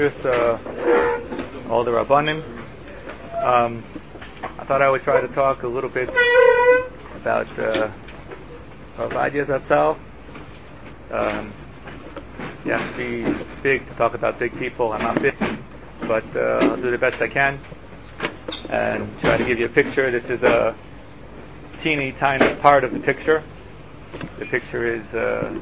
Bereshus all the Rabbanim. I thought I would try to talk a little bit about Ovadia Zatzal. You have to be big to talk about big people. I'm not big, but I'll do the best I can and try to give you a picture. This is a teeny tiny part of the picture. The picture is the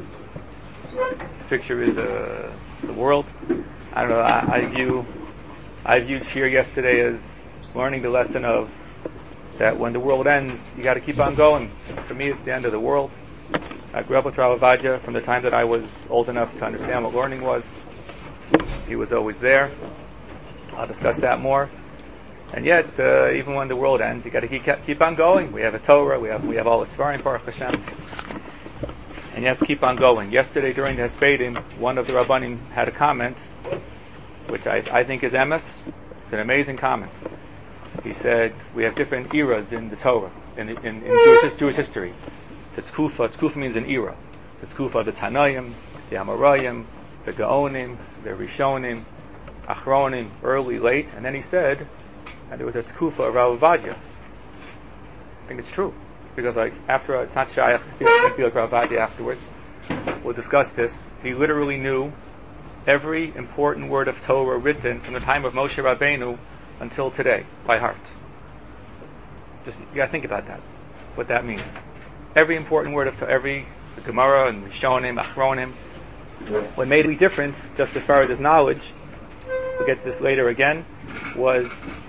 world. I don't know. I viewed Shir yesterday as learning the lesson of that when the world ends, you got to keep on going. For me, it's the end of the world. I grew up with Rav Ovadia from the time that I was old enough to understand what learning was. He was always there. I'll discuss that more. And yet, even when the world ends, you got to keep on going. We have a Torah. We have all the Sfarim, Baruch Hashem, and you have to keep on going. Yesterday, during the Hespedim, one of the Rabbanim had a comment, which I think is emes. It's an amazing comment. He said we have different eras in the Torah, in Jewish history. The Tkufa means an era. The Tkufa, the Tanoim, the Amoraim, the Gaonim, the Rishonim, Achronim, early, late, and then he said, and there was a Tkufa of Rav Ovadia. I think it's true, because after it's not Shayach to be like Rav Ovadia afterwards. We'll discuss this. He literally knew every important word of Torah written from the time of Moshe Rabbeinu until today by heart. Just you got to think about that. What that means. Every important word of Torah, the Gemara and Rishonim, Achronim. What made it different, just as far as his knowledge, we'll get to this later again, was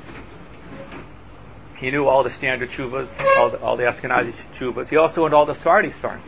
he knew all the standard tshuvas, all the Ashkenazi tshuvas. He also knew all the Sephardi Sfarim.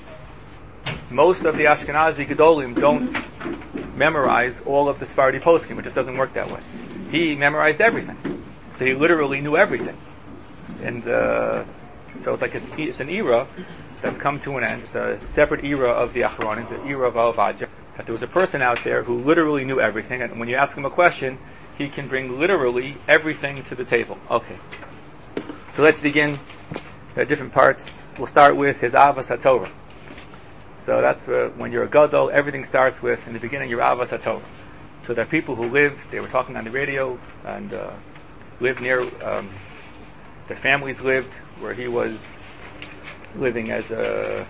Most of the Ashkenazi Gedolim don't memorize all of the Sephardi poskim. It just doesn't work that way. He memorized everything, so he literally knew everything. And so it's like it's an era that's come to an end. It's a separate era of the Achronim, the era of Ovadia. That there was a person out there who literally knew everything, and when you ask him a question, he can bring literally everything to the table. Okay. So let's begin different parts. We'll start with his Avas HaTorah. So that's when you're a Gadol, everything starts with, in the beginning, your Avas HaTorah. So there are people who lived, they were talking on the radio, and lived near, their families lived where he was living as a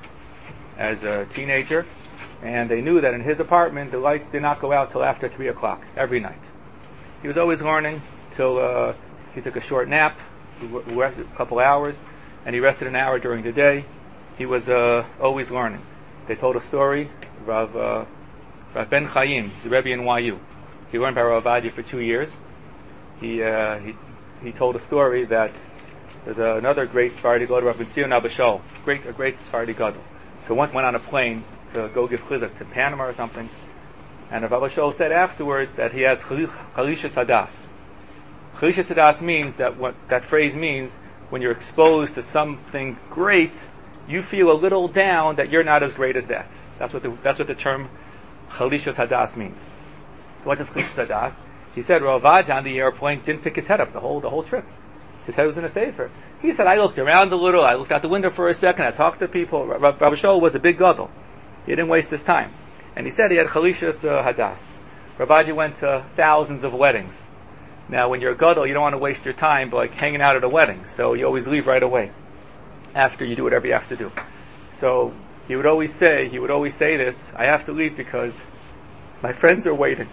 teenager, and they knew that in his apartment, the lights did not go out till after 3 o'clock, every night. He was always learning till he took a short nap. He rested a couple hours, and he rested an hour during the day. He was always learning. They told a story. Rav Ben Chaim, the Rebbe in YU. He learned by Rav Ovadia for 2 years. He told a story that there's another great Sephardi Gadol, Rav Tzion Abishol, a great Sephardi Gadol. So once went on a plane to go give chizuk to Panama or something, and Rav Abishol said afterwards that he has Chalishas Hadas. Chalishas Hadas means that phrase means when you're exposed to something great, you feel a little down that you're not as great as that. That's what the term Chalishas Hadas means. So what does Chalishas Hadas? He said Rav Ovadia on the airplane didn't pick his head up the whole trip. His head was in a sefer. He said, I looked around a little, I looked out the window for a second, I talked to people. Rav Shol was a big gadol. He didn't waste his time. And he said he had Chalishas Hadas. Rav Ovadia went to thousands of weddings. Now when you're a gadol, you don't want to waste your time like hanging out at a wedding, so you always leave right away after you do whatever you have to do. So he would always say this, I have to leave because my friends are waiting.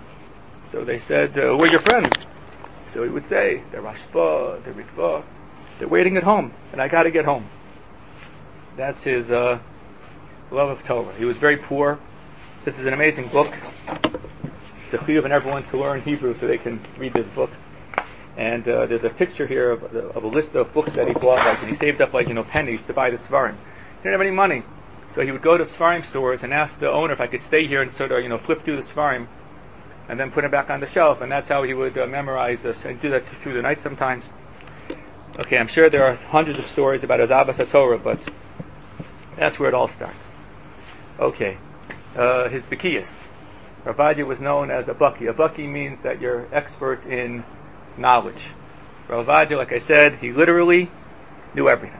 So they said, where are your friends? So he would say, the Rashba, the Ritva, they're waiting at home, and I got to get home. That's his love of Torah. He was very poor. This is an amazing book. It's a chiyuv in everyone to learn Hebrew so they can read this book. And there's a picture here of a list of books that he bought, and he saved up pennies to buy the Sfarim. He didn't have any money, so he would go to Sfarim stores and ask the owner if I could stay here and sort of flip through the Sfarim and then put it back on the shelf, and that's how he would memorize this, and do that through the night sometimes. Okay, I'm sure there are hundreds of stories about his Avas HaTorah, but that's where it all starts. Okay, his Bekiyas. Rav Ovadia was known as a Baki. A Baki means that you're expert in knowledge. Rav Ovadia, like I said, he literally knew everything.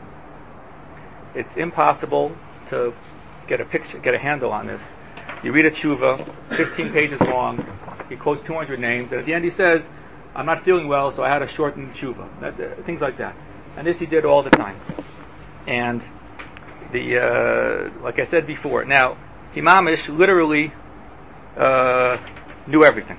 It's impossible to get a handle on this. You read a tshuva, 15 pages long, he quotes 200 names, and at the end he says, I'm not feeling well, so I had to shorten tshuva. Things like that. And this he did all the time. And like I said before, now, Himamish literally knew everything.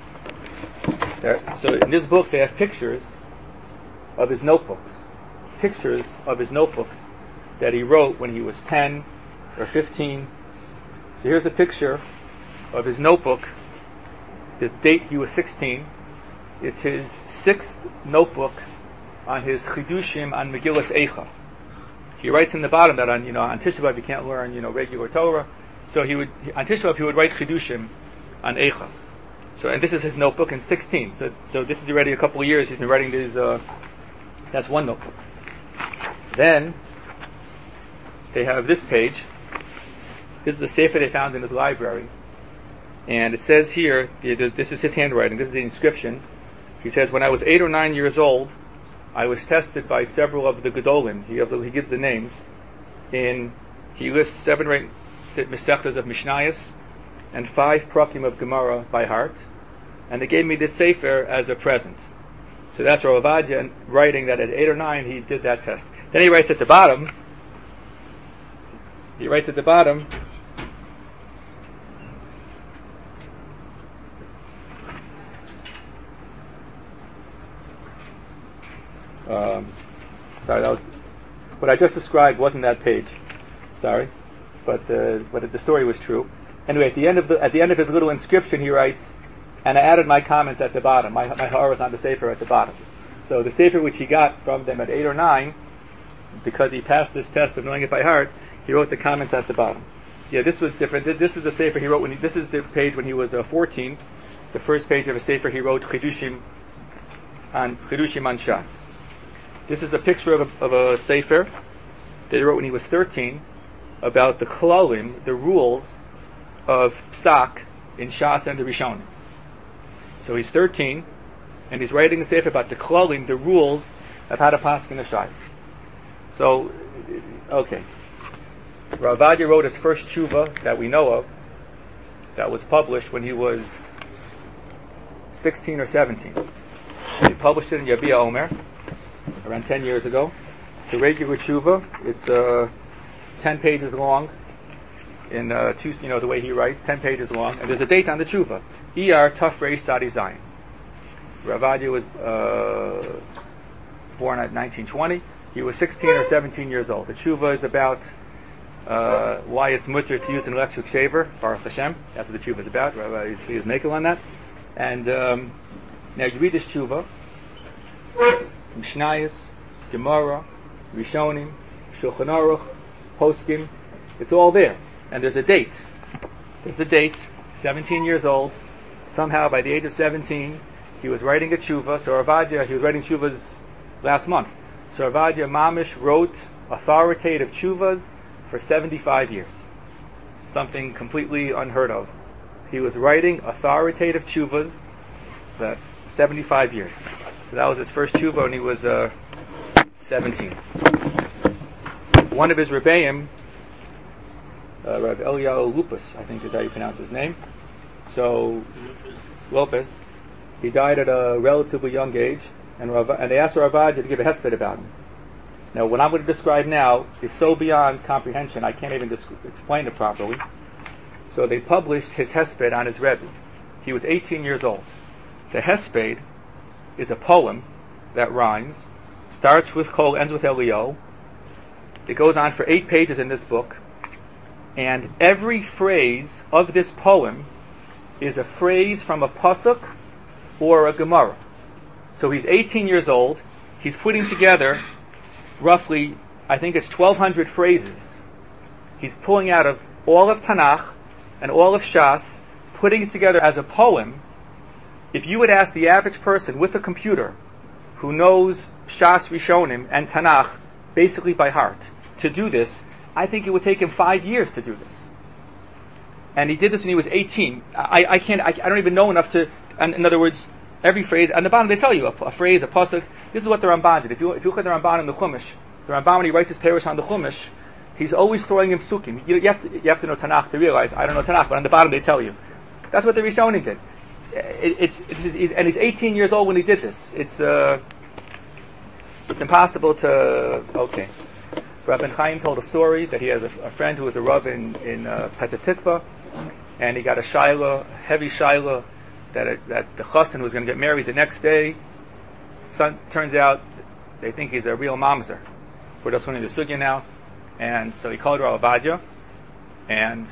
So in this book they have pictures of his notebooks. Pictures of his notebooks that he wrote when he was 10 or 15. So here's a picture of his notebook, the date he was 16. It's his 6th notebook on his Chidushim on Megillas Eicha. He writes in the bottom that on Tisha B'Av you can't learn regular Torah, so on Tisha B'Av he would write Chidushim on Eicha. So, and this is his notebook in 16. So this is already a couple of years he's been writing these. That's one notebook. Then they have this page. This is a sefer they found in his library, and it says here, this is his handwriting. This is the inscription. He says, when I was 8 or 9 years old, I was tested by several of the Gedolim. He gives the names. He lists 7 or 8 Mesechtas of Mishnayos and 5 Prakim of Gemara by heart, and they gave me this sefer as a present. So that's Rav Ovadia writing that at 8 or 9 he did that test. Then he writes at the bottom. Sorry, that was what I just described. Wasn't that page? Sorry, but the story was true. Anyway, at the end of his little inscription, he writes, and I added my comments at the bottom. My horror was on the sefer at the bottom. So the sefer which he got from them at 8 or 9, because he passed this test of knowing it by heart, he wrote the comments at the bottom. Yeah, this was different. This is a sefer he wrote this is the page when he was 14. The first page of a sefer he wrote Chidushim on Shas. This is a picture of a sefer that he wrote when he was 13 about the klalim, the rules of psak in Shas and the Rishonim. So he's 13, and he's writing a sefer about the klalim, the rules of how to paskin a shayla. So, okay. Rav Ovadia wrote his first tshuva that we know of, that was published when he was 16 or 17. He published it in Yabia Omer around 10 years ago. It's a regular tshuva. It's 10 pages long. In the way he writes, 10 pages long, and there's a date on the tshuva. ER Tafrei Sadi Zayin. Rav Ovadia was born at 1920. He was 16 or 17 years old. The tshuva is about why it's mutter to use an electric shaver. Baruch Hashem. That's what the tshuva is about. Rav Ovadia is makel on that. And now you read this tshuva. Mishnayos, Gemara, Rishonim, Shulchan Aruch, Poskim. It's all there. And there's a date. 17 years old. Somehow, by the age of 17, he was writing a tshuva. So Rav Ovadia, he was writing tshuvas last month. So Rav Ovadia Mamish wrote authoritative tshuvas for 75 years. Something completely unheard of. He was writing authoritative tshuvas for 75 years. So that was his first tshuva when he was 17. One of his rebbeim, Rav Eliyahu Lupus, I think is how you pronounce his name. So, Lopez, he died at a relatively young age, and they asked Rav Ovadia to give a hesped about him. Now, what I'm going to describe now is so beyond comprehension, I can't even explain it properly. So they published his hesped on his Rebbe. He was 18 years old. The hesped is a poem that rhymes, starts with Kol, ends with Elio. It goes on for 8 pages in this book. And every phrase of this poem is a phrase from a pasuk or a Gemara. So he's 18 years old. He's putting together roughly, I think it's 1,200 phrases. He's pulling out of all of Tanakh and all of Shas, putting it together as a poem. If you would ask the average person with a computer who knows Shas Rishonim and Tanakh basically by heart to do this, I think it would take him 5 years to do this. And he did this when he was 18. I don't even know enough to, and in other words, every phrase, on the bottom they tell you, a phrase, a pasuk, this is what the Ramban did. If you look at the Ramban in the Chumash, the Ramban when he writes his Perush on the Chumash, he's always throwing in psukim. You have to know Tanakh to realize, I don't know Tanakh, but on the bottom they tell you. That's what the Rishonim did. and he's 18 years old when he did this. It's impossible to. Okay, Rabbi Chaim told a story that he has a friend who was a rav in Petah Tikva, and he got a heavy shaila, that the chassan was going to get married the next day. Turns out they think he's a real mamzer. We're just learning the sugya now, and so he called Rav Ovadia, and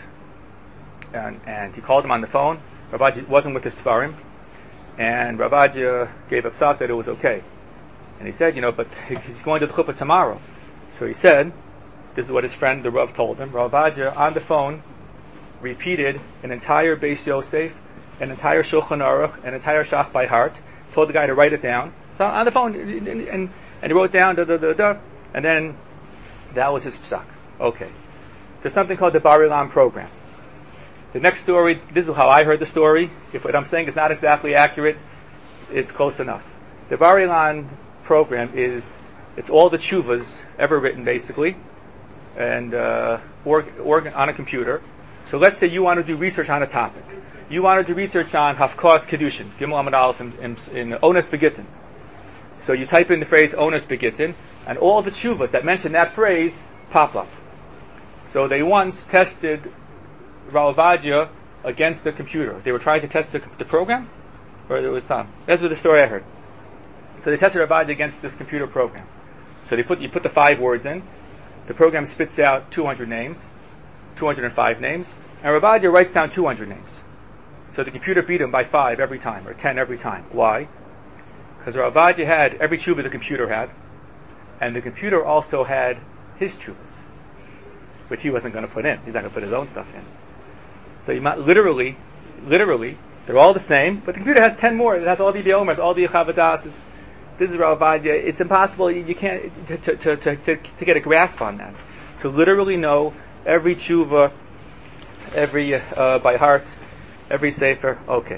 he called him on the phone. Rav Ovadia wasn't with his svarim, and Rav Ovadia gave up psak that it was okay. And he said, but he's going to the chuppah tomorrow. So he said, this is what his friend, the Rav, told him. Rav Ovadia, on the phone, repeated an entire Beis Yosef, an entire Shulchan Aruch, an entire Shach by heart, told the guy to write it down. So on the phone, and he wrote down, and then that was his psak. Okay. There's something called the Bar Ilan program. The next story, this is how I heard the story. If what I'm saying is not exactly accurate, it's close enough. The Bar Ilan program it's all the tshuvas ever written, basically, and on a computer. So let's say you want to do research on a topic. You want to do research on Hafkas Kedushin, Gimel Amud Aleph in Ones Begittin. So you type in the phrase Ones Begittin, and all the tshuvas that mention that phrase pop up. So they once tested Rav Ovadia against the computer. They were trying to test the program, or there was some. That's what the story I heard. So they tested Rav Ovadia against this computer program. So you put the 5 words in. The program spits out 200 names, 205 names, and Rav Ovadia writes down 200 names. So the computer beat him by 5 every time, or 10 every time. Why? Because Rav Ovadia had every tshuva the computer had, and the computer also had his tshuvas, which he wasn't going to put in. He's not going to put his own stuff in. So you might literally, they're all the same, but the computer has 10 more. It has all the Omers, all the Chavadases. This is Rav Ovadia. It's impossible. You can't to get a grasp on that. To literally know every tshuva, every by heart, every sefer. Okay.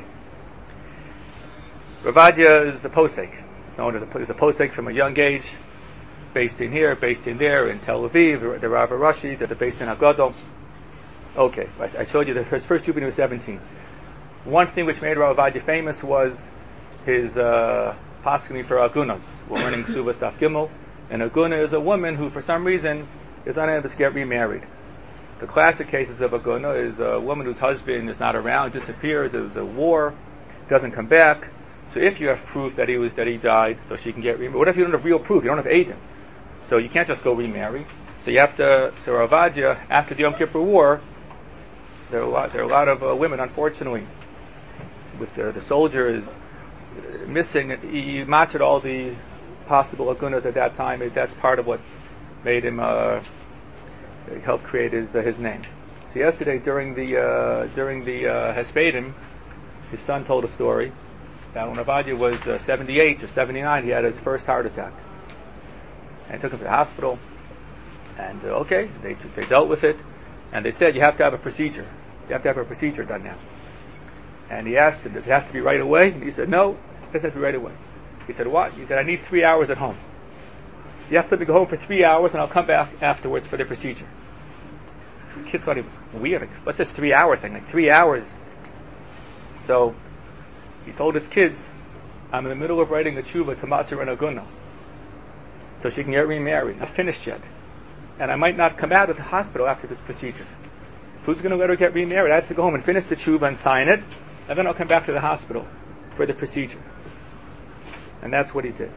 Rav Ovadia is a posek. It's known as a posek from a young age, based in here, based in there, in Tel Aviv. The Rav Rashi, they're based in Agadol. Okay, I showed you that his first jubilee was 17. One thing which made Rav Ovadia famous was his paskening for agunas. We're learning Ksuvas Daf Gimel, and aguna is a woman who, for some reason, is unable to get remarried. The classic cases of aguna is a woman whose husband is not around, disappears, it was a war, doesn't come back. So if you have proof that he died, so she can get remarried. What if you don't have real proof? You don't have Eidim. So you can't just go remarry. So you have to. So Rav Ovadia, after the Yom Kippur War, there are a lot of women, unfortunately, with the soldiers missing. He mattered all the possible agunas at that time. That's part of what made him help create his name. So yesterday, during the Hespedim, his son told a story that when Ovadia was 78 or 79, he had his first heart attack, and took him to the hospital. And they dealt with it, and they said you have to have a procedure. You have to have a procedure done now. And he asked him, does it have to be right away? And he said, no, it doesn't have to be right away. He said, what? He said, I need 3 hours at home. You have to let me go home for 3 hours, and I'll come back afterwards for the procedure. So the kids thought he was weird. Like, what's this 3 hour thing? Like 3 hours. So he told his kids, I'm in the middle of writing a tshuva to Mater and Aguna, so she can get remarried. Not finished yet. And I might not come out of the hospital after this procedure. Who's going to let her get remarried? I have to go home and finish the tshuva and sign it, and then I'll come back to the hospital for the procedure. And that's what he did.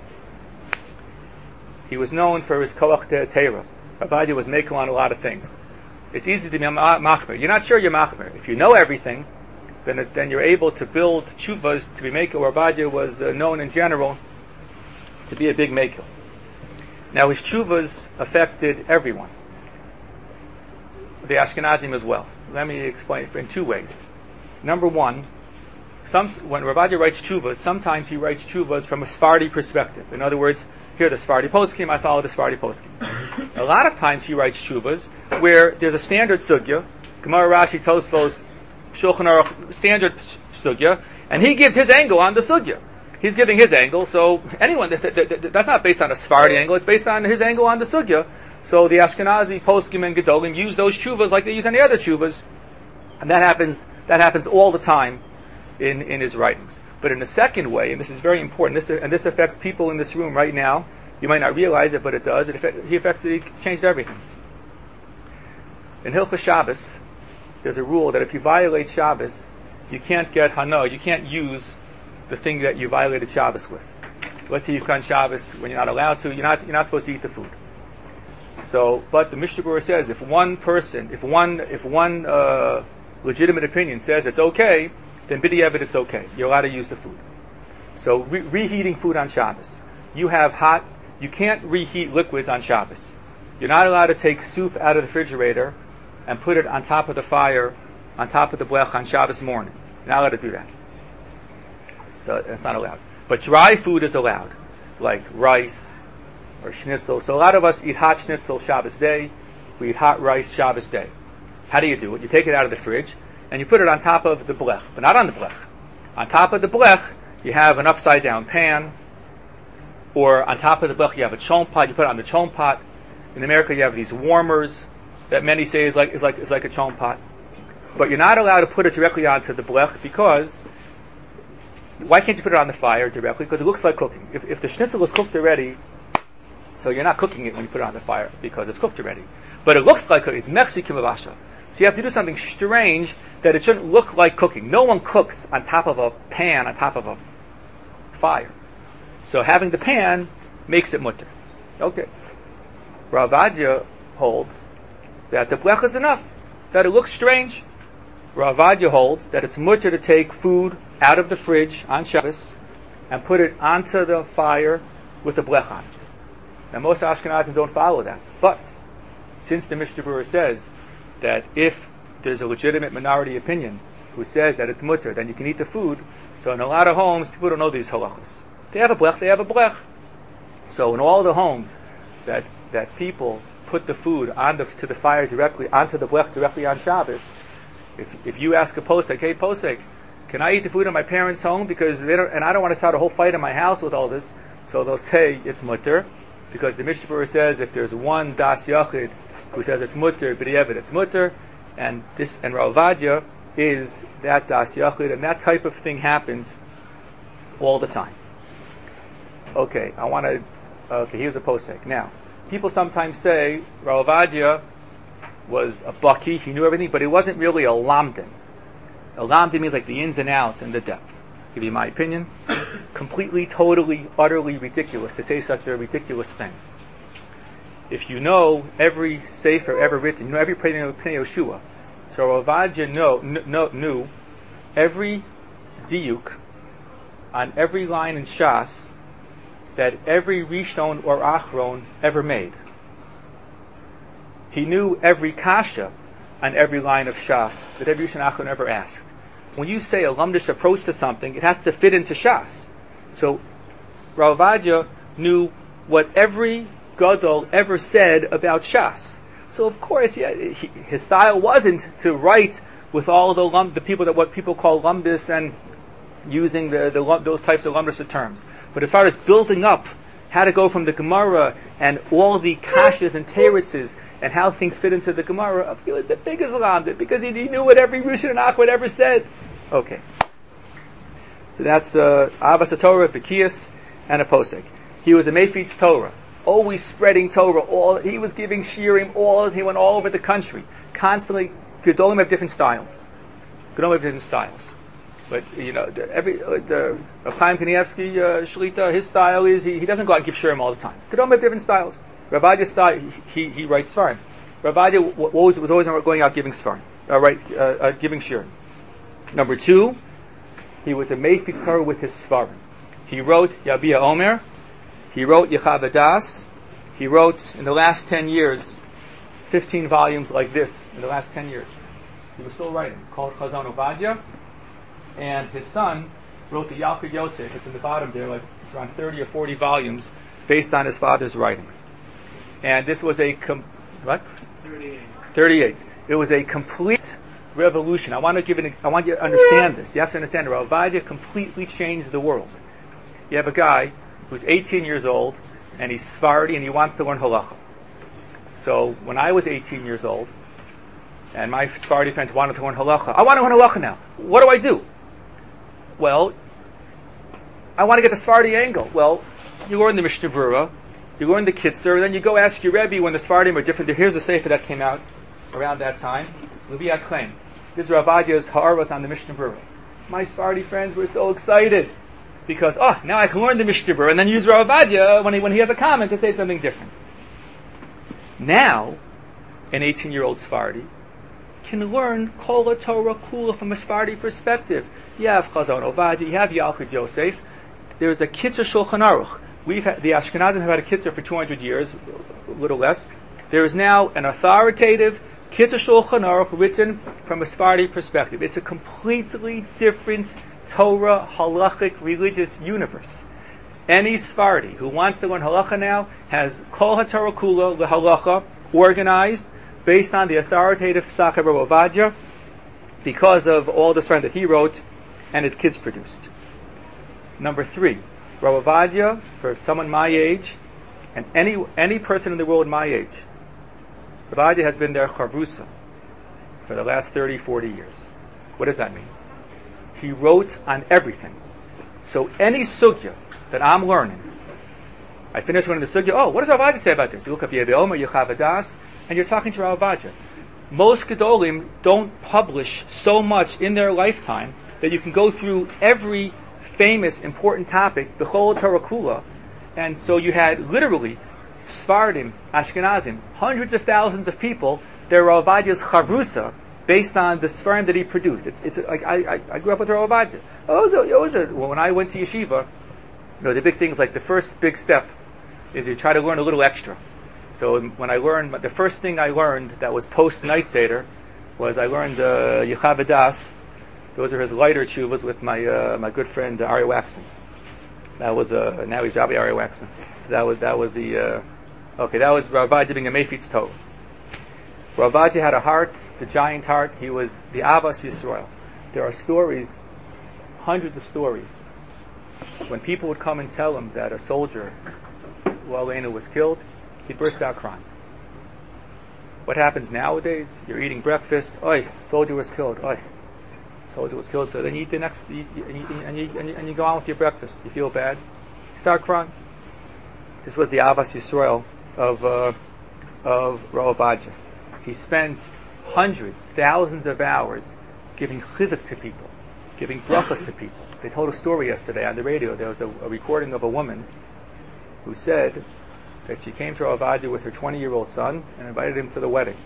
He was known for his koach de'atera. Rav Ovadia was mekel on a lot of things. It's easy to be machmer. You're not sure you're machmer. If you know everything, then you're able to build tshuvas to be mekel. Rav Ovadia was known in general to be a big mekel. Now his tshuvas affected everyone, the Ashkenazim as well. Let me explain it in 2 ways. Number one, when Rav Ovadia writes tshuvas, sometimes he writes tshuvas from a Sephardi perspective. In other words, here the Sephardi poskim, I follow the Sephardi poskim. A lot of times he writes tshuvas where there's a standard sugya, Gemara, Rashi, Tosfos, Shulchan Aruch, standard sugya, and he gives his angle on the sugya. He's giving his angle, so anyone, that's not based on a Sephardi angle, it's based on his angle on the sugya. So the Ashkenazi poskim and Gedolim use those tshuvas like they use any other tshuvas, and that happens all the time in his writings. But in a second way, and this is very important, this affects people in this room right now. You might not realize it, but it does. He changed everything. In Hilchos Shabbos, there's a rule that if you violate Shabbos, you can't get hana, you can't use the thing that you violated Shabbos with. Let's say you've done Shabbos when you're not allowed to, you're not supposed to eat the food. So, but the Mishnah Berurah says if one legitimate opinion says it's okay, then b'di'evet it's okay. You're allowed to use the food. So reheating food on Shabbos. You can't reheat liquids on Shabbos. You're not allowed to take soup out of the refrigerator and put it on top of the fire, on top of the blech on Shabbos morning. You're not allowed to do that. So it's not allowed. But dry food is allowed, like rice or schnitzel. So a lot of us eat hot schnitzel Shabbos day. We eat hot rice Shabbos day. How do you do it? You take it out of the fridge and you put it on top of the blech, but not on the blech. On top of the blech, you have an upside down pan, or on top of the blech you have a chon pot. You put it on the chon pot. In America, you have these warmers that many say is like a chon pot, but you're not allowed to put it directly onto the blech because why can't you put it on the fire directly? Because it looks like cooking. If the schnitzel is cooked already, so you're not cooking it when you put it on the fire because it's cooked already. But it looks like cooking. It's mechsi kimavasha. So you have to do something strange that it shouldn't look like cooking. No one cooks on top of a pan, on top of a fire. So having the pan makes it mutter. Okay. Rav Ovadia holds that the blech is enough, that it looks strange. Rav Ovadia holds that it's mutter to take food out of the fridge on Shabbos and put it onto the fire with the blech on it. Now most Ashkenazim don't follow that. But since the Mishnah Berurah says that if there's a legitimate minority opinion who says that it's mutter, then you can eat the food. So in a lot of homes, people don't know these halachos. They have a blech. So in all the homes that people put the food to the fire directly, onto the blech directly on Shabbos, if you ask a posek, hey posek, can I eat the food in my parents' home because I don't want to start a whole fight in my house with all this, so they'll say it's mutter, because the Mishnah Berurah says if there's one das yachid who says it's mutter, b'di'evet it's mutter, and Rav Ovadia is that das yachid, and that type of thing happens all the time. Okay, here's a posek. Now, people sometimes say Rav Ovadia was a baki, he knew everything, but he wasn't really a lamdin. A lamdin means like the ins and outs and the depth. I'll give you my opinion. Completely, totally, utterly ridiculous to say such a ridiculous thing. If you know every sefer ever written, you know every Pnei Yoshua. So Rav Ovadia knew every diuk on every line in Shas that every Rishon or Achron ever made. He knew every kasha on every line of Shas that every Rishon Achron ever asked. When you say a lumdish approach to something, it has to fit into Shas. So Rav Ovadia knew what every Gadol ever said about Shas. So of course, his style wasn't to write with all the people that what people call lumbus and using those types of lumdus terms. But as far as building up how to go from the Gemara and all the kashas and teretzes and how things fit into the Gemara, he was the biggest lamdin because he knew what every Rishon and Achron ever said. Okay. So that's Avas Torah, Bekias, and a posek. He was a Mephitz Torah, always spreading Torah. He was giving shirim. He went all over the country, constantly. Gedolim have different styles. But the Chaim Kanievsky Shlita, his style is he doesn't go out and give shirim all the time. Gedolim have different styles. Rav Ovadia's style, he writes svarim. Rav Ovadia was always going out giving svarim, giving shirim. Number 2, he was a Mephitz Torah with his svarim. He wrote Yabia Omer. He wrote Yechavadas. He wrote, in the last 10 years, 15 volumes like this, in the last 10 years. He was still writing, called Chazon Ovadia. And his son wrote the Yalkut Yosef. It's in the bottom there, it's around 30 or 40 volumes, based on his father's writings. And this was 38. It was a complete revolution. I want you to understand this. You have to understand, Rav Ovadia completely changed the world. You have a guy who's 18 years old, and he's Sephardi, and he wants to learn halacha. So when I was 18 years old, and my Sephardi friends wanted to learn halacha, I want to learn halacha now. What do I do? Well, I want to get the Sephardi angle. Well, you learn the Mishnah Berurah, you learn the Kitzur, then you go ask your Rebbe when the Sephardim are different. Here's a sefer that came out around that time. Leviat Chaim. This is Rav Ovadiah's Ha'aros on the Mishnah Berurah. My Sephardi friends were so excited because, now I can learn the Mishnah Berurah and then use Rav Ovadia when he has a comment to say something different. Now, an 18-year-old Sephardi can learn Kol Torah Kula from a Sephardi perspective. You have Chazon Ovadia, you have Yalkut Yosef. There's a Kitzur Shulchan Aruch. The Ashkenazim have had a Kitzur for 200 years, a little less. There is now an authoritative Kitzur Shulchan Aruch written from a Sephardi perspective. It's a completely different Torah, halachic, religious universe. Any Sephardi who wants to learn halacha now has Kol HaTorah Kula, the halacha, organized based on the authoritative Pesach Rav Ovadia because of all the Sfarim that he wrote and his kids produced. Number 3, Rav Ovadia, for someone my age, and any person in the world my age, Rav Ovadia has been their Chavrusa for the last 30, 40 years. What does that mean? He wrote on everything. So any sugya that I'm learning, I finish learning the sugya, what does Rav Ovadia say about this? You look up Yevei Omer, Yechav Adas, and you're talking to Rav Ovadia. Most Gedolim don't publish so much in their lifetime that you can go through every famous, important topic, the B'chol Torah Kula, and so you had literally Sfardim, Ashkenazim, hundreds of thousands of people, they're Rav Ovadiah's Chavrusa, based on the Sfarim that he produced. It's like I grew up with Rav Ovadia. When I went to yeshiva, the big things, like the first big step is you try to learn a little extra. So when I learned, the first thing I learned that was post-night Seder was I learned Yechav Adas. Those are his lighter tshuvas with my good friend Aryeh Waxman. That was now he's Rabbi Aryeh Waxman. So that was that was Rav Ovadia being a Meifitz Tov. Rav Ovadia had a heart, the giant heart. He was the Avas Yisrael. There are stories, hundreds of stories, when people would come and tell him that a soldier, Aleinu, was killed, he'd burst out crying. What happens nowadays? You're eating breakfast. Soldier was killed. Soldier was killed. So then you eat the next, and you go on with your breakfast. You feel bad. You start crying. This was the Avas Yisrael of Rav Ovadia. He spent hundreds, thousands of hours giving chizuk to people, giving brachas to people. They told a story yesterday on the radio. There was a recording of a woman who said that she came to Rav Ovadia with her 20-year-old son and invited him to the wedding.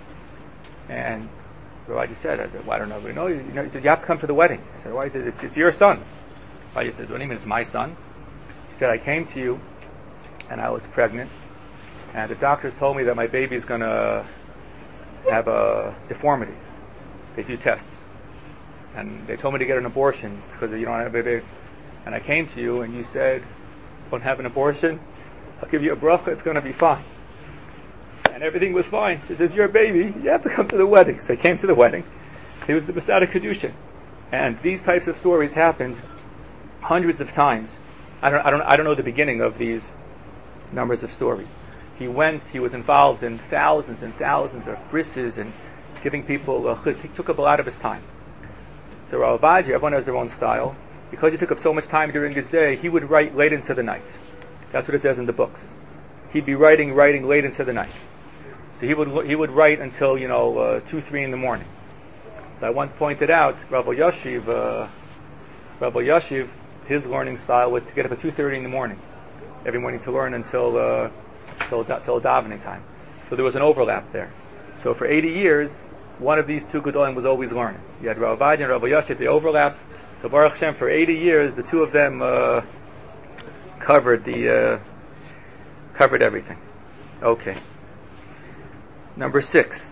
And Rav Ovadia said, well, I don't know. He said, you have to come to the wedding. He said, why? He said, it's your son. Rav Ovadia said, what do you mean it's my son? He said, I came to you and I was pregnant, and the doctors told me that my baby is going to have a deformity. They do tests. And they told me to get an abortion because you don't have a baby. And I came to you and you said, don't have an abortion, I'll give you a bracha, it's going to be fine. And everything was fine. This is your baby, you have to come to the wedding. So he came to the wedding. He was the Masada Kedushin. And these types of stories happened hundreds of times. I don't know the beginning of these numbers of stories. He was involved in thousands and thousands of brises and giving people, he took up a lot of his time. So Rav Ovadia, everyone has their own style. Because he took up so much time during his day, he would write late into the night. That's what it says in the books. He'd be writing late into the night. So he would write until 2, 3 in the morning. So I once pointed out, Rabbi Yashiv, his learning style was to get up at 2:30 in the morning every morning to learn until davening time. So there was an overlap there. So for 80 years, one of these two Gedolim was always learning. You had Rav Ovadia and Rabbi Yashiv, they overlapped. So Baruch Hashem, for 80 years, the two of them covered everything. Okay. Number 6.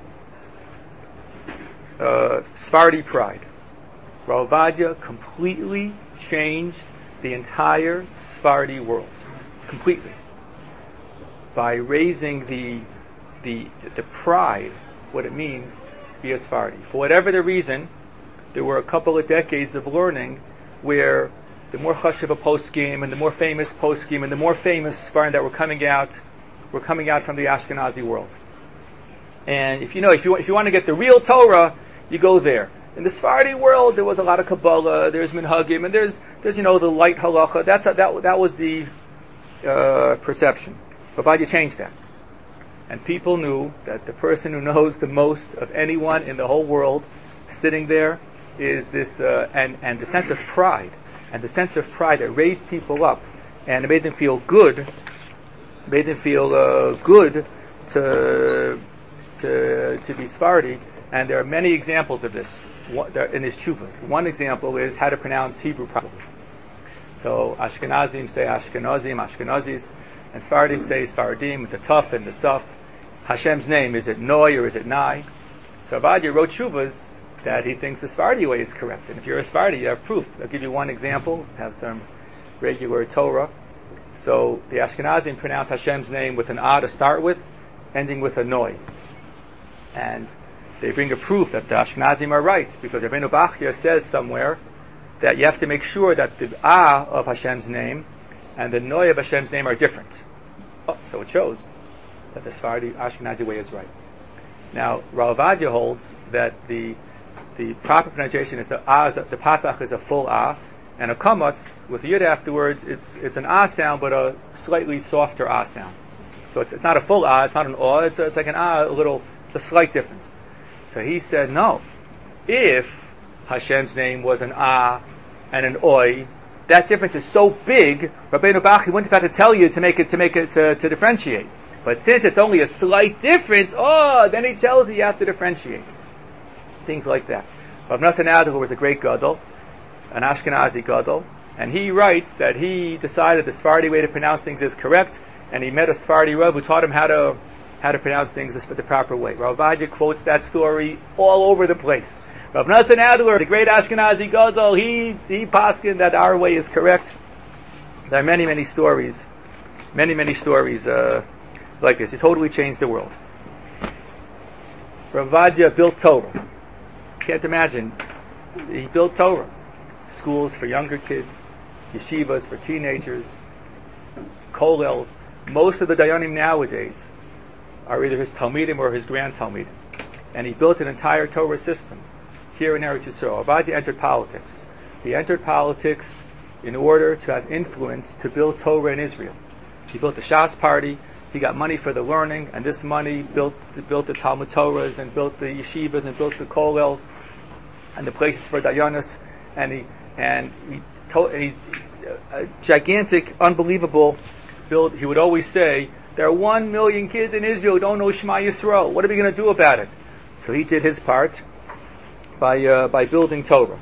Sephardi pride. Rav Ovadia completely changed the entire Sephardi world. Completely. By raising the pride, what it means to be a Sephardi. For whatever the reason, there were a couple of decades of learning where the more chashuv poskim and the more famous poskim and the more famous Sephardim that were coming out from the Ashkenazi world. And if you want to get the real Torah, you go there. In the Sephardi world, there was a lot of Kabbalah, there's Minhagim, and there's the light halacha. That was the perception. But you changed that. And people knew that the person who knows the most of anyone in the whole world sitting there is this, and the sense of pride, that raised people up, and it made them feel good, to be Sephardi. And there are many examples of this in his tshuvas. One example is how to pronounce Hebrew properly. So Ashkenazim say Ashkenazim, Ashkenazis, and Sephardim say Sephardim with the Tuf and the Suf. Hashem's name, is it Noi or is it Nai? So Avadia wrote tshuvas that he thinks the Sephardi way is correct. And if you're a Sephardi, you have proof. I'll give you one example, have some regular Torah. So the Ashkenazim pronounce Hashem's name with an A to start with, ending with a Noi. And they bring a proof that the Ashkenazim are right, because Rabbeinu Bachya says somewhere that you have to make sure that the A of Hashem's name and the Noi of Hashem's name are different. So it shows that the Sephardi Ashkenazi way is right. Now, Rav Ovadia holds that the proper pronunciation is the patach is a full A, and a kamatz with a yud afterwards, it's an A sound, but a slightly softer A sound. So it's not a full A, it's not an O, it's like an A, it's a slight difference. So he said, no, if Hashem's name was an A and an Oi, that difference is so big, Rabbeinu Bachya wouldn't have had to tell you to differentiate. But since it's only a slight difference, then he tells you have to differentiate. Things like that. Rav Nosson Adler was a great gadol, an Ashkenazi gadol, and he writes that he decided the Sephardi way to pronounce things is correct, and he met a Sephardi Rav who taught him how to pronounce things the proper way. Rav Ovadia quotes that story all over the place. Rav Nosson Adler, the great Ashkenazi gadol, he paskin that our way is correct. There are many stories like this. He totally changed the world. Rav Ovadia built Torah. Can't imagine. He built Torah. Schools for younger kids, yeshivas for teenagers, kollels. Most of the dayanim nowadays are either his talmidim or his grand talmidim. And he built an entire Torah system here in Eretz Yisrael. Ovadia entered politics. He entered politics in order to have influence to build Torah in Israel. He built the Shas party. He got money for the learning, and this money built the Talmud Torahs and built the yeshivas and built the kollels and the places for dayanos. And he's a gigantic, unbelievable build. He would always say, there are 1 million kids in Israel who don't know Shema Yisrael. What are we going to do about it? So he did his part by building Torah.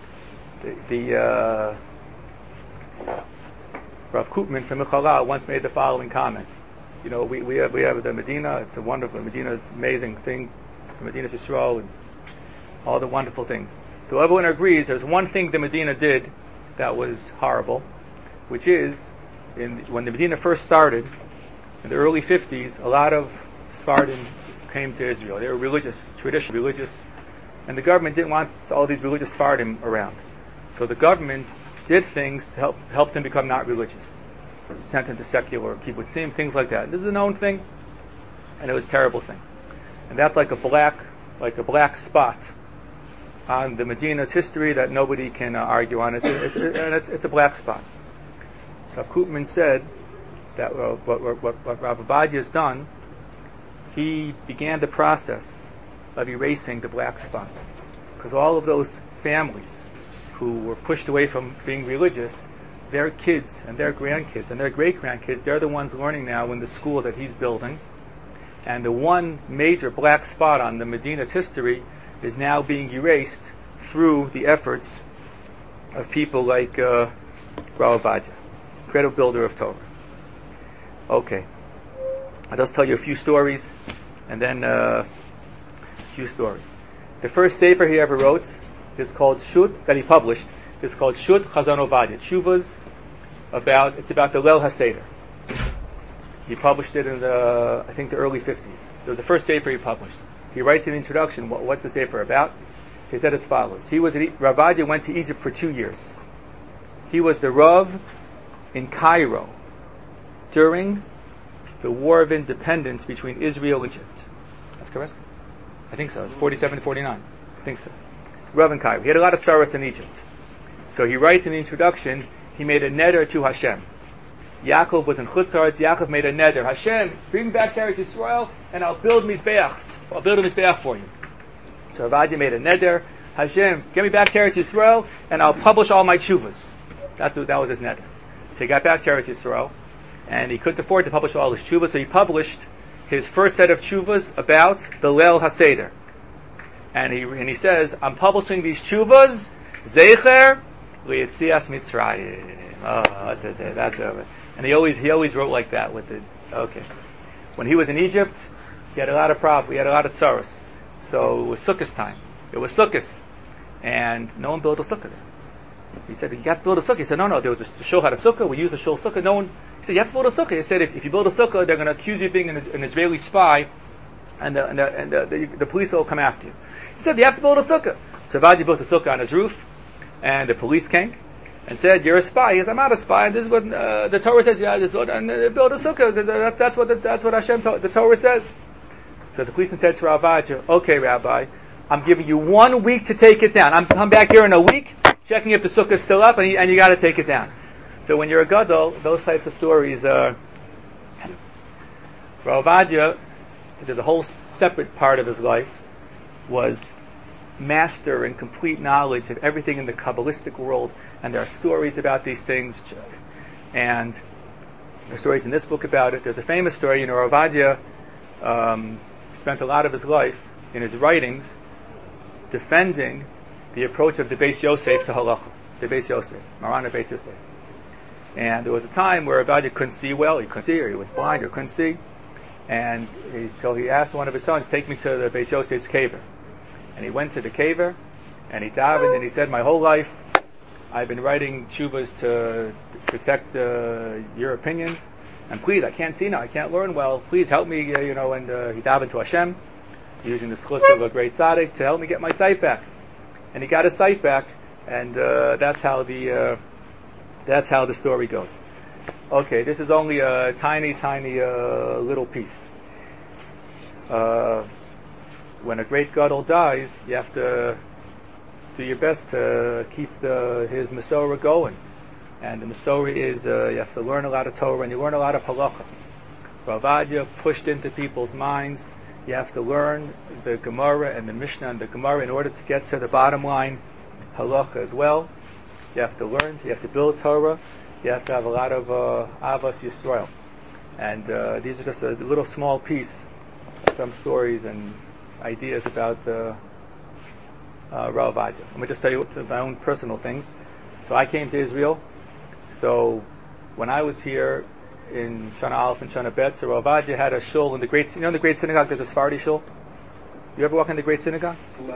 Rav Koopman from Michalal once made the following comment. We have the Medina. It's a wonderful Medina, amazing thing. The Medina Yisrael and all the wonderful things. So everyone agrees there's one thing the Medina did that was horrible, which is when the Medina first started in the early 50s, a lot of Sephardim came to Israel. They were religious, traditional religious, and the government didn't want all these religious Sephardim around. So the government did things to help them become not religious. Sent them to secular kibbutzim, things like that. This is a known thing, and it was a terrible thing. And that's like a black spot on the Medina's history that nobody can argue on. It's a black spot. So Koopman said that what Rav Ovadia has done, he began the process of erasing the black spot, because all of those families who were pushed away from being religious, their kids and their grandkids and their great-grandkids, they're the ones learning now in the schools that he's building. And the one major black spot on the Medina's history is now being erased through the efforts of people like Rav Ovadia, incredible builder of Torah. Okay. I'll just tell you a few stories, and then a few stories. The first sefer he ever wrote is called Shut, that he published, is called Shut Chazon Ovadia. Tshuvas it's about the Leil HaSeder. He published it in the early 50s. It was the first sefer he published. He writes in the introduction, what's the sefer about? He said as follows. Rav Ovadia went to Egypt for 2 years. He was the Rav in Cairo during the War of Independence between Israel and Egypt. That's correct? I think so. It's 47-49. I think so. Rav in Cairo. He had a lot of tzaros in Egypt. So he writes in the introduction, he made a neder to Hashem. Yaakov was in Chutzarts. Yaakov made a neder. Hashem, bring me back to Eretz Yisrael, and I'll build mizbeachs. I'll build a mizbeach for you. So Avadia made a neder. Hashem, get me back to Eretz Yisrael, and I'll publish all my tshuvas. That was his neder. So he got back to Eretz Yisrael, and he couldn't afford to publish all his tshuvas, so he published his first set of tshuvas about the Leil HaSeder. And he says, I'm publishing these tshuvas, Zecher Lietzias Mitzrayim. Oh, that's over. And he always wrote like that with the, okay. When he was in Egypt, he had a lot of problems, he had a lot of tzaros. So it was Sukkot time. It was Sukkot. And no one built a sukkah there. He said, you have to build a sukkah. He said, no, there was a shul had a sukkah, we used the shul sukkah, no one, he said, you have to build a sukkah. He said, if you build a sukkah, they're going to accuse you of being an Israeli spy, and the police will come after you. He said, you have to build a sukkah. So Vadi built a sukkah on his roof, and the police came, and said, you're a spy. He says, I'm not a spy, and this is what the Torah says, you have to build a sukkah, because that's what Hashem the Torah says. So the policeman said to Rabbi, okay, Rabbi, I'm giving you 1 week to take it down. I'm come back here in a week, checking if the sukkah is still up, and you got to take it down. So when you're a gadol, those types of stories are. Rav Ovadia, there's a whole separate part of his life, was master and complete knowledge of everything in the Kabbalistic world, and there are stories about these things, and there are stories in this book about it. There's a famous story, Rav Ovadia spent a lot of his life in his writings defending the approach of the Beis Yosef to halacha, the Beis Yosef, Maran Beis Yosef. And there was a time where Ovadia couldn't see well, he couldn't see, or he was blind, or couldn't see, and he asked one of his sons, take me to the Beis Yosef's caver. And he went to the caver, and he davened, and he said, my whole life, I've been writing tshuvas to protect your opinions, and please, I can't see now, I can't learn well, please help me, and he davened to Hashem, using the schus of a great tzaddik to help me get my sight back. And he got his sight back, and that's how the story goes. Okay, this is only a tiny little piece. When a great gadol dies, you have to do your best to keep his Masorah going. And the Masorah is you have to learn a lot of Torah and you learn a lot of halacha. Rav Ovadia pushed into people's minds, you have to learn the Gemara and the Mishnah and the Gemara in order to get to the bottom line halacha as well. You have to learn, you have to build Torah, you have to have a lot of Avos Yisrael. And these are just a little small piece of some stories and ideas about Rav Ovadia. Let me just tell you my own personal things. So I came to Israel. So when I was here in Shana Aleph and Shana Bet, so Rav Ovadia had a shul in the great, in the great synagogue, there's a Sephardi shul. You ever walk in the great synagogue?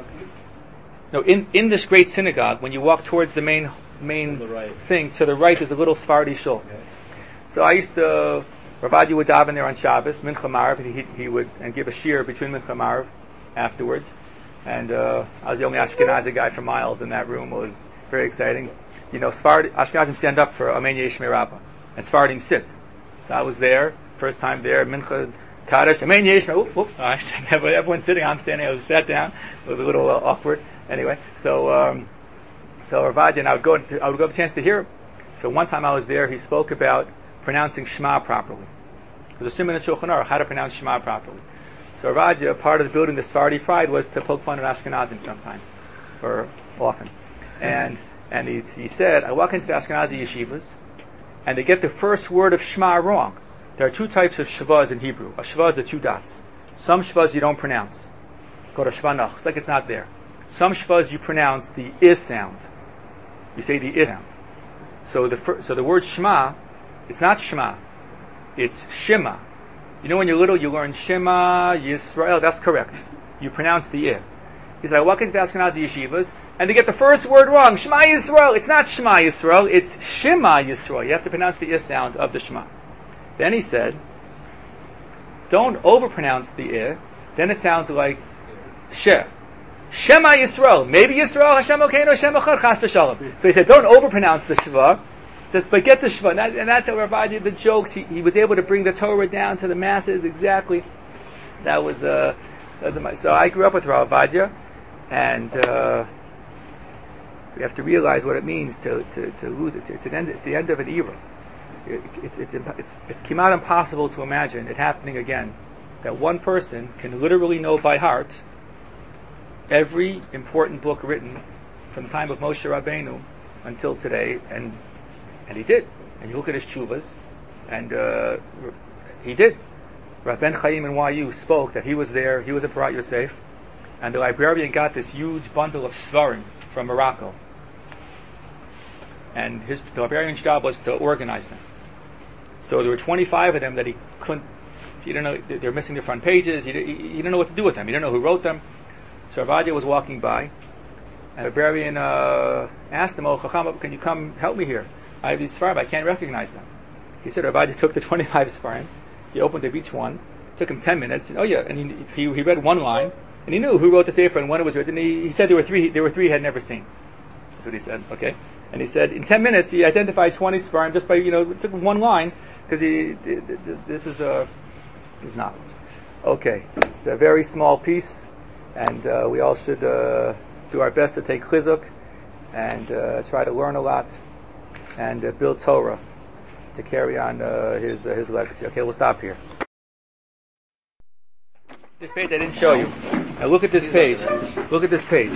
No, in this great synagogue, when you walk towards the main thing, to the right there's a little Sephardi shul. Okay. So I used to, Rav Ovadia would daven there on Shabbos, Mincha Marav, he would, and give a shir between Mincha Marav afterwards. And I was the only Ashkenazi guy for miles in that room. It was very exciting. Ashkenazim stand up for Amen Yesh Merabah, and Sephardim sit. So I was there, first time there, Mincha Kaddish, Amen Yesh Merabah. Everyone's sitting, I'm standing, I sat down. It was a little awkward. Anyway, so Rav Ovadia, and I would go have a chance to hear him. So one time I was there, he spoke about pronouncing Shema properly. It was a siman in Shulchan Aruch, how to pronounce Shema properly. So Rav Ovadia, part of building the Sephardi pride was to poke fun at Ashkenazim sometimes, or often. And he said, I walk into the Ashkenazi yeshivas, and they get the first word of Shema wrong. There are two types of Shavas in Hebrew. A Shava is the two dots. Some Shavas you don't pronounce. Called a Shvanach. It's like it's not there. Some Shavas you pronounce the is sound. You say the is sound. So the word Shema, it's not Shema. It's Shema. You know when you're little you learn Shema Yisrael, that's correct. You pronounce the I. He said, I walk into the Ashkenazi yeshivas, and they get the first word wrong. Shema Yisrael. It's not Shema Yisrael, it's Shema Yisrael. You have to pronounce the I sound of the Shema. Then he said, don't overpronounce the I, then it sounds like She. Shema Yisrael. Maybe Yisrael, Hashem Okeinu, Hashem Echad, Chas v'Shalom. So he said, don't overpronounce the Sheva, just but get the Sheva. And that's how Rav Ovadia did the jokes. He was able to bring the Torah down to the masses exactly. So I grew up with Rav Ovadia, and We have to realize what it means to lose it. It's the end of an era. It's kimat impossible to imagine it happening again. That one person can literally know by heart every important book written from the time of Moshe Rabbeinu until today, and he did. And you look at his tshuvas, and he did. Rabben Chaim in YU spoke that he was there, he was at Parat Yosef, and the librarian got this huge bundle of svarim from Morocco. And the librarian's job was to organize them. So there were 25 of them that he couldn't, he didn't know, they're missing the front pages, he didn't know what to do with them, he didn't know who wrote them. So Avadia was walking by, and the librarian asked him, "Oh, Chacham, can you come help me here? I have these svarim, I can't recognize them." He said, Avadia took the 25 svarim, he opened up each one, took him 10 minutes, and he read one line, and he knew who wrote the sefer and when it was written. He said there were three he had never seen. That's what he said, okay? And he said, in 10 minutes, he identified 20 svarim just by, it took one line, because this is his knowledge. Okay, it's a very small piece, and we all should do our best to take chizuk, and try to learn a lot, and build Torah to carry on his legacy. Okay, we'll stop here. This page I didn't show you. Now look at this page. Look at this page.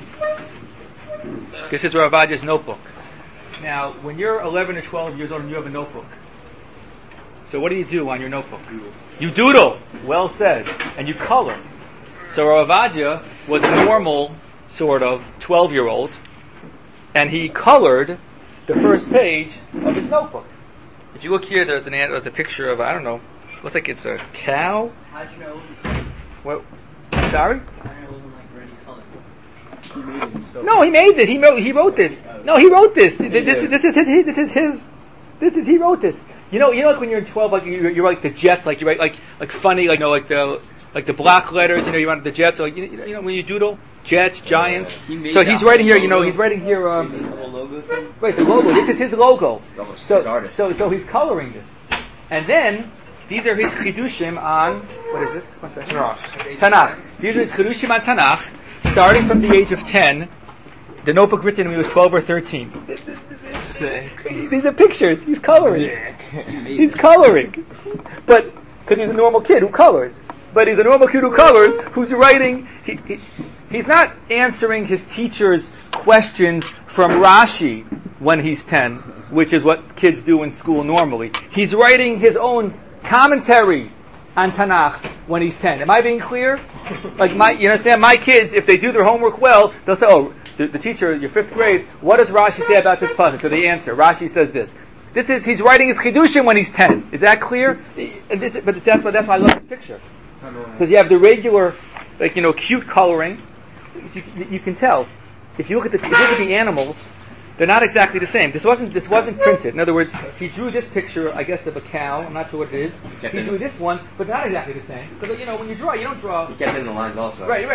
This is Rav Ovadia's notebook. Now, when you're 11 or 12 years old and you have a notebook, so what do you do on your notebook? You doodle. Well said. And you color. So Rav Ovadia was a normal sort of 12-year-old, and he colored the first page of his notebook. If you look here, there's a picture of, I don't know, looks like it's a cow. How'd you know? What? Sorry? It wasn't like ready color. He made it himself. No, he made it. He wrote this. No, he wrote this. This is his. He wrote this. You know, like when you're 12, like you write the Jets, like you write like funny, like like the block letters. You write the Jets. Or, when you doodle Jets, Giants. So he's writing here. He's writing here. Right, the logo. This is his logo. So he's coloring this, and then. These are his chidushim on, what is this? 1 second. Tanakh. These are his chidushim on Tanakh, starting from the age of 10. The notebook written when he was 12 or 13. These are pictures. He's coloring. He's coloring. But, because he's a normal kid who colors. But he's a normal kid who colors, who's writing, he's not answering his teacher's questions from Rashi when he's 10, which is what kids do in school normally. He's writing his own commentary on Tanakh when he's 10. Am I being clear? Like you understand? My kids, if they do their homework well, they'll say, "Oh, the teacher, your 5th grade, what does Rashi say about this pasuk?" So they answer, Rashi says this. He's writing his chidushim when he's 10. Is that clear? But that's why I love this picture, because you have the regular, cute coloring. You can tell if you look at the animals. They're not exactly the same. This wasn't printed. In other words, he drew this picture, I guess, of a cow. I'm not sure what it is. He drew this one, but not exactly the same. Because when you draw, you don't draw. You kept it in the lines also. Right.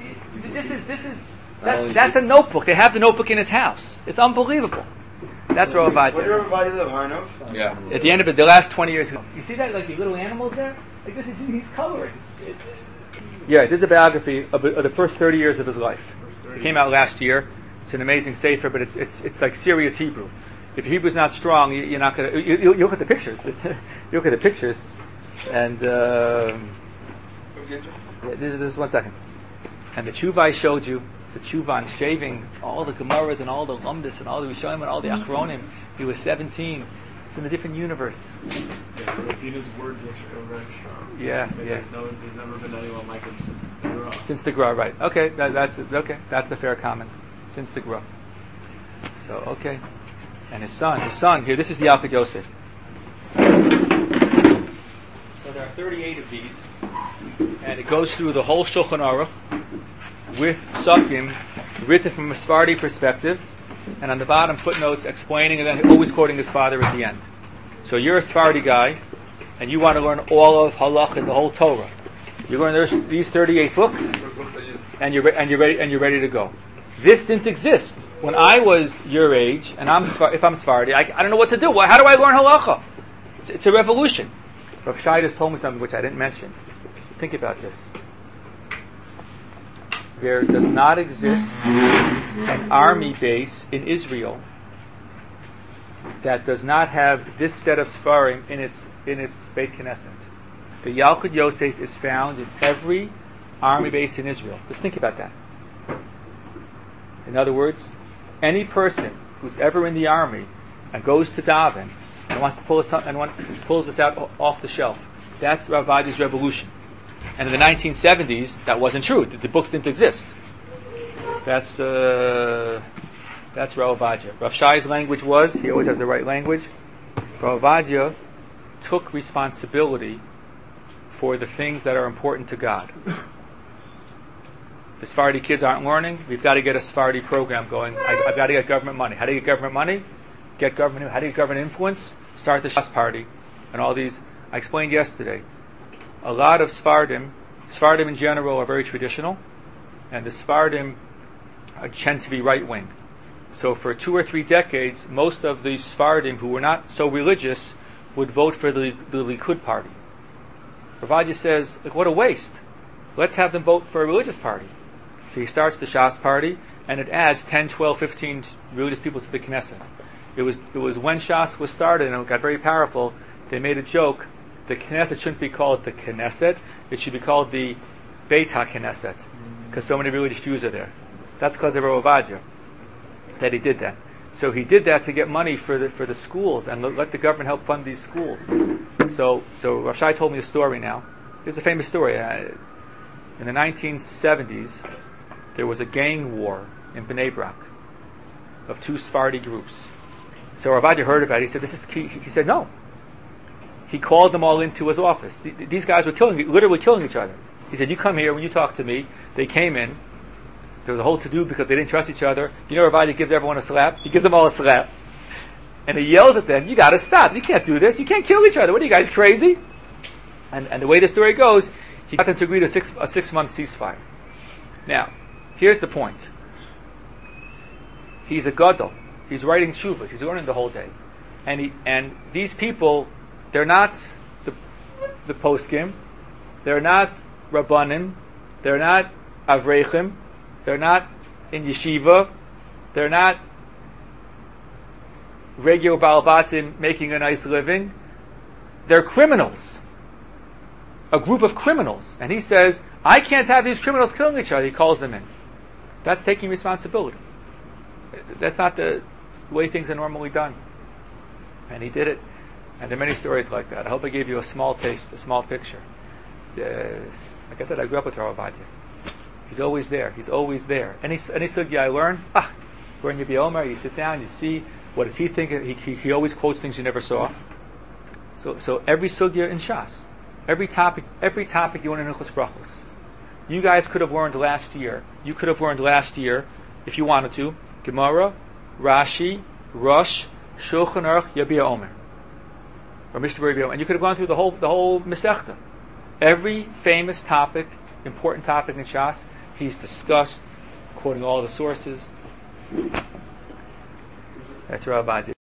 That's a notebook. They have the notebook in his house. It's unbelievable. That's Rav Ovadia. Where did Rav Ovadia live? Harnov? Yeah. At the end of it, the last 20 years, you see that, the little animals there? He's coloring. Yeah, this is a biography of the first 30 years of his life. It came out last year. It's an amazing sefer, but it's like serious Hebrew. If your Hebrew's not strong, you're not gonna. You look at the pictures. You look at the pictures, and this is 1 second. And the tshuva I showed you, the tshuva on shaving all the Gemaras and all the Lumdis and all the Rishonim and all the Achronim. He was 17. It's in a different universe. Yes. There's never been anyone like him since the Gra. Since the Gra, right? Okay, that's okay. That's a fair comment. Since the Gra. So okay, and his son here. This is the Alkut Yosef. So there are 38 of these, and it goes through the whole Shulchan Aruch with Psukim written from a Sephardi perspective, and on the bottom footnotes explaining, and then always quoting his father at the end. So you're a Sephardi guy, and you want to learn all of Halach and the whole Torah. You learn these 38 books, and you're ready to go. This didn't exist when I was your age, and if I'm Sephardi, I don't know what to do. How do I learn halacha? It's a revolution. Rav Shai just told me something which I didn't mention. Think about this. there does not exist an army base in Israel that does not have this set of Sfarim in its Beit Knesset. The Yalkut Yosef is found in every army base in Israel. Just think about that. In other words, any person who's ever in the army and goes to daven and wants to pulls this out off the shelf, that's Rav Ovadia's revolution. And in the 1970s, that wasn't true. The books didn't exist. That's Rav Ovadia. Rav Shai's language was, he always has the right language, Rav Ovadia took responsibility for the things that are important to God. The Sephardi kids aren't learning. We've got to get a Sephardi program going. I've got to get government money. How do you get government money? Get government. How do you get government influence? Start the Shas party and all these. I explained yesterday. A lot of Sephardim in general are very traditional, and the Sephardim tend to be right wing. So for 2 or 3 decades, most of the Sephardim who were not so religious would vote for the Likud party. Rav Ovadia says, like, what a waste. Let's have them vote for a religious party. So he starts the Shas party, and it adds 10, 12, 15 religious people to the Knesset. It was when Shas was started, and it got very powerful, they made a joke, the Knesset shouldn't be called the Knesset, it should be called the Beit HaKnesset, because so many religious Jews are there. That's because of Rav Ovadia, that he did that. So he did that to get money for the schools, and let the government help fund these schools. So Rav Shai told me a story now. This is a famous story. In the 1970s, there was a gang war in Bnei Brak of 2 Sephardi groups. So Rav Ovadia heard about it. He said, "This is key." He said, "No." He called them all into his office. These guys were literally killing each other. He said, "You come here when you talk to me." They came in. There was a whole to-do because they didn't trust each other. You know, Rav Ovadia gives everyone a slap. He gives them all a slap. And he yells at them, "You got to stop. You can't do this. You can't kill each other. What are you guys, crazy?" And the way the story goes, he got them to agree to a 6-month ceasefire. Now, here's the point. He's a gadol. He's writing tshuvas. He's learning the whole day. And these people, they're not the poskim. They're not rabbanim. They're not avrechim. They're not in yeshiva. They're not regular balbatim making a nice living. They're criminals. A group of criminals. And he says, I can't have these criminals killing each other. He calls them in. That's taking responsibility. That's not the way things are normally done. And he did it. And there are many stories like that. I hope I gave you a small taste, a small picture. Like I said, I grew up with Rav Ovadia. He's always there. He's always there. Any sugya I learn, we're in Yabia Omer, you sit down, you see, what does he think? He always quotes things you never saw. So every sugya in Shas, every topic you want in Hilchos Brachos. You guys could have learned last year, if you wanted to, Gemara, Rashi, Rosh, Shulchan Aruch, Yabia Omer. Or Mishnah Yabia Omer. And you could have gone through the whole Masechta. Every famous topic, important topic in Shas, he's discussed, quoting all the sources. That's Rav Ovadia.